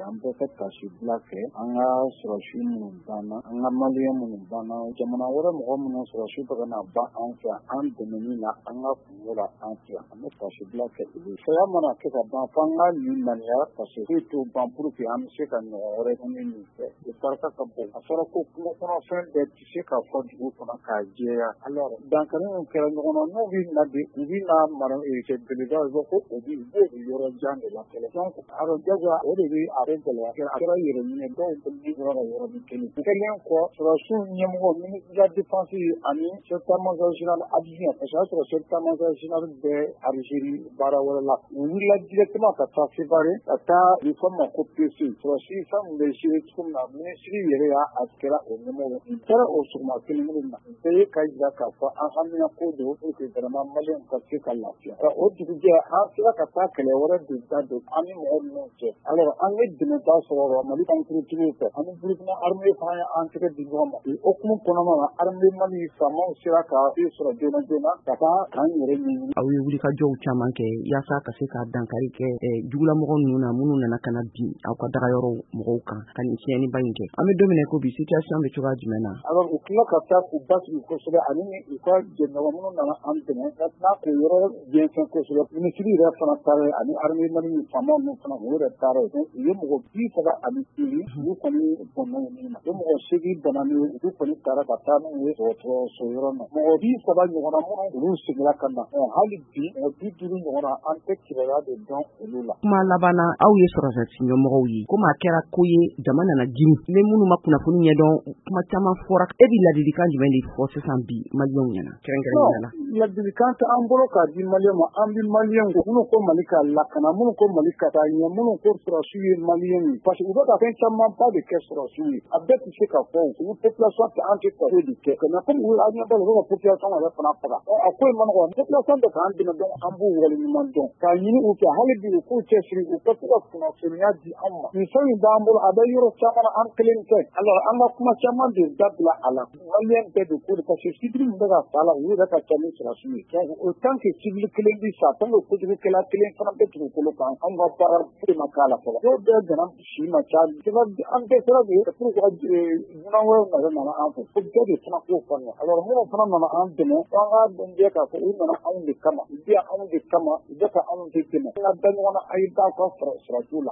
an bɛɛ ka tasi bila kɛ an ka sɔrɔsi minnu banna an ka maliyɛn minnu banna jamana wɛrɛ mɔgɔ minnu sɔrɔsi bɛ ka na ban an fɛ an dɛmɛni na an ka kungo la an fɛ an bɛ tasi bila kɛ olu saya mana kɛ ka ban f'an ka nin ŋaniya parce que foyi t'o ban pour que an bɛ se ka ɲɔgɔn wɛrɛ ɲini nin fɛ o barika ka bon a fɔra ko kungo kɔnɔfɛn bɛɛ tɛ se ka fɔ dugu kɔnɔ k'a jɛya alors dankari min kɛra ɲɔgɔn na n'u bɛ na de u bɛ na mara kɛ belebeleba ye ko o bɛ u b'o yɔrɔ jan de la kɛlɛ donc alors jagoya o de bɛ a bɛ gɛlɛya a kɛra yɛrɛ ɲini dɔw bɛ ni yɔrɔ la yɔrɔ min kelen kɛlen kɔ sɔrɔsiw ɲɛmɔgɔ ministre de la défense ani chef d'état-major général adjoint parce que a sɔrɔ chef d'état-major général bɛ Algérie baara wɛrɛ la u wulila directement ka taa séparer ka taa réforme ma ko PC sɔrɔsi fɛn min bɛ gérer cogo min na ministre yɛrɛ y'a kɛra o ɲɛmɔgɔ nin kɛra o sɔgɔma kelen kelen na bɛɛ ye ka jira k'a fɔ an hamina ko don pour que vraiment maliyɛnw ka se ka lafiya o dugujɛ an sera ka taa kɛlɛ wɛrɛ de da don an ni mɔgɔ minnu cɛ alors an ye dɛmɛba sɔrɔ Mali kuntigiw fɛ ani Burukina armée fana ye an tɛgɛ di ɲɔgɔn ma o hukumu kɔnɔna na armée Mali faamaw sera ka sɔrɔ joona joona ka taa k'an yɛrɛ ɲini. Aw ye wulikajɔw caman kɛ yaasa ka se ka dankari kɛ jugulamɔgɔ ninnu na minnu nana ka na bin aw ka dagayɔrɔ mɔgɔw kan ka nin tiɲɛniba in kɛ an bɛ don min ko bi situation bɛ cogoya jumɛn na. alors u tila ka taa k'u basigi kosɛbɛ ani u ka jɛɲɔgɔn minnu nana an dɛmɛ ka tila k'o yɔrɔ jɛnsɛn kosɛbɛ ministre yɛrɛ fana taara ani armée Mali faamaw ninnu fana u yɛrɛ taara u ye mɔgɔ 30 ani 7 olu kɔni bɔnna nin na o mɔgɔ 8 bananen olu kɔni taara ka taa n'u ye dɔgɔtɔrɔso yɔrɔ na mɔgɔ 30 ɲɔgɔnna minnu olu seginna ka na hali bi mɔgɔ 50 ɲɔgɔnna an tɛ kibaruya de dɔn olu la. kuma laban na aw ye sɔrɔdasi ɲɛmɔgɔw ye komi a kɛra ko ye jama nana jimi ni minnu ma kunnafoni ɲɛdɔn kuma caman fɔra e bɛ ladilikan jumɛn de fɔ sisan bi maliyɛnw ɲɛna kɛrɛnkɛrɛnnenya la. ladilikan tɛ an bolo k'a di maliyɛn ma an bɛ maliyɛn ko minnu ko Mali ka lakana minnu ko Mali ka taa ɲɛ minnu ko sɔrɔsiw ye maliyɛn ye parce que u bɛ ka fɛn caman ba de kɛ sɔrɔsiw ye a bɛɛ tɛ se ka fɔ u population tɛ an tɛ fɛ o de kɛ mais comme u an ɲɛ b'a la u bɛ ka population yɛrɛ fana faga a ko in ma nɔgɔn population bɛ k'an dɛmɛ donc an b'u waleɲuman dɔn k'a ɲini u fɛ hali bi u k'u cɛsiri u ka se ka kunnafoniya di an ma nin fɛn in b'an bolo a bɛ yɔrɔ caman an kelen tɛ alors an ka kuma caman de dabila a la maliyɛn bɛɛ de ko de parce que civil min bɛ ka sa la u yɛrɛ ka ca ni sɔrɔsiw ye donc autant que civil kelen bi sa tant que kojugukɛla kelen fana bɛ dugukolo kan an ka baara foyi ma k'a la fɔlɔ dɔw bɛɛ donna si ma ca an bɛɛ sera de pour que dunan wɛrɛw nana an fɛ fo bɛɛ de fana k'o faamuya alors minnu fana nana an dɛmɛ an k'a dɔn bɛɛ k'a fɔ u nana anw de kama u bɛ anw de kama u bɛ ka anw de dɛmɛ an ka da ɲɔgɔn na a ye da ka sɔrɔsiw la